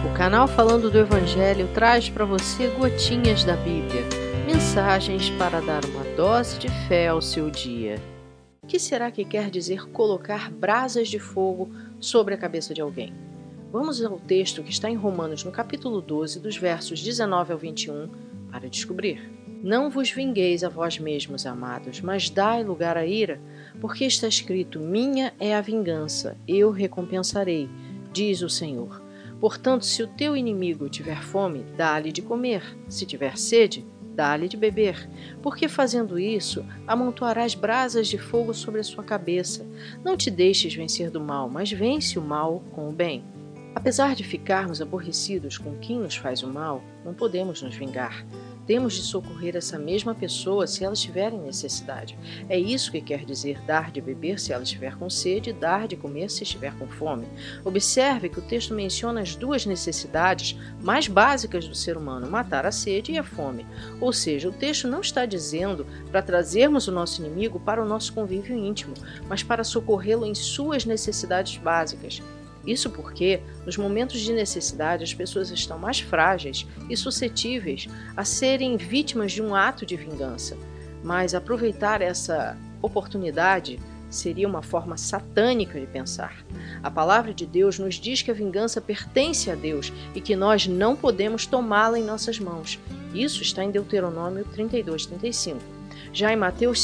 O canal Falando do Evangelho traz para você gotinhas da Bíblia, mensagens para dar uma dose de fé ao seu dia. O que será que quer dizer colocar brasas de fogo sobre a cabeça de alguém? Vamos ao texto que está em Romanos, no capítulo 12, dos versos 19 ao 21, para descobrir. Não vos vingueis a vós mesmos, amados, mas dai lugar à ira, porque está escrito: minha é a vingança, eu recompensarei, diz o Senhor. Portanto, se o teu inimigo tiver fome, dá-lhe de comer. Se tiver sede, dá-lhe de beber. Porque fazendo isso, amontoarás brasas de fogo sobre a sua cabeça. Não te deixes vencer do mal, mas vence o mal com o bem. Apesar de ficarmos aborrecidos com quem nos faz o mal, não podemos nos vingar. Temos de socorrer essa mesma pessoa se ela estiver em necessidade. É isso que quer dizer dar de beber se ela estiver com sede e dar de comer se estiver com fome. Observe que o texto menciona as duas necessidades mais básicas do ser humano, matar a sede e a fome. Ou seja, o texto não está dizendo para trazermos o nosso inimigo para o nosso convívio íntimo, mas para socorrê-lo em suas necessidades básicas. Isso porque, nos momentos de necessidade, as pessoas estão mais frágeis e suscetíveis a serem vítimas de um ato de vingança. Mas aproveitar essa oportunidade seria uma forma satânica de pensar. A palavra de Deus nos diz que a vingança pertence a Deus e que nós não podemos tomá-la em nossas mãos. Isso está em Deuteronômio 32:35. Já em Mateus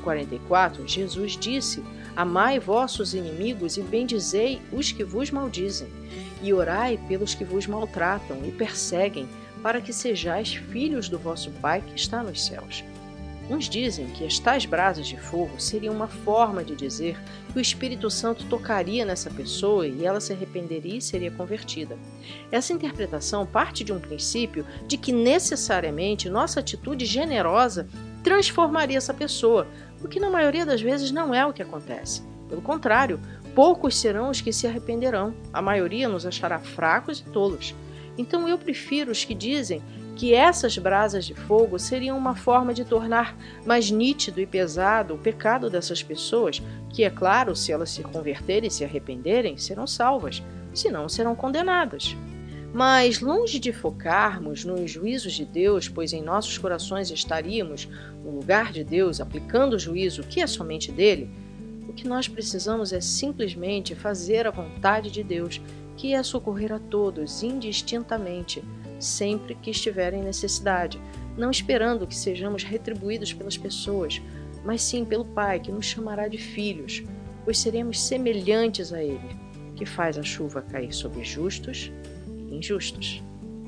5:44, Jesus disse: amai vossos inimigos e bendizei os que vos maldizem, e orai pelos que vos maltratam e perseguem, para que sejais filhos do vosso Pai que está nos céus. Uns dizem que as tais brasas de fogo seriam uma forma de dizer que o Espírito Santo tocaria nessa pessoa e ela se arrependeria e seria convertida. Essa interpretação parte de um princípio de que necessariamente nossa atitude generosa transformaria essa pessoa, o que na maioria das vezes não é o que acontece. Pelo contrário, poucos serão os que se arrependerão, a maioria nos achará fracos e tolos. Então eu prefiro os que dizem que essas brasas de fogo seriam uma forma de tornar mais nítido e pesado o pecado dessas pessoas, que, é claro, se elas se converterem e se arrependerem, serão salvas, senão serão condenadas. Mas, longe de focarmos nos juízos de Deus, pois em nossos corações estaríamos no lugar de Deus, aplicando o juízo que é somente dele, o que nós precisamos é simplesmente fazer a vontade de Deus, que é socorrer a todos indistintamente, sempre que estiverem em necessidade, não esperando que sejamos retribuídos pelas pessoas, mas sim pelo Pai, que nos chamará de filhos, pois seremos semelhantes a Ele, que faz a chuva cair sobre justos e injustos.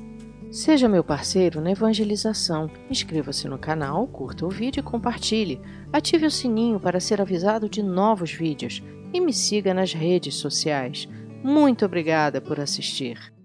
Seja meu parceiro na evangelização. Inscreva-se no canal, curta o vídeo e compartilhe. Ative o sininho para ser avisado de novos vídeos e me siga nas redes sociais. Muito obrigada por assistir.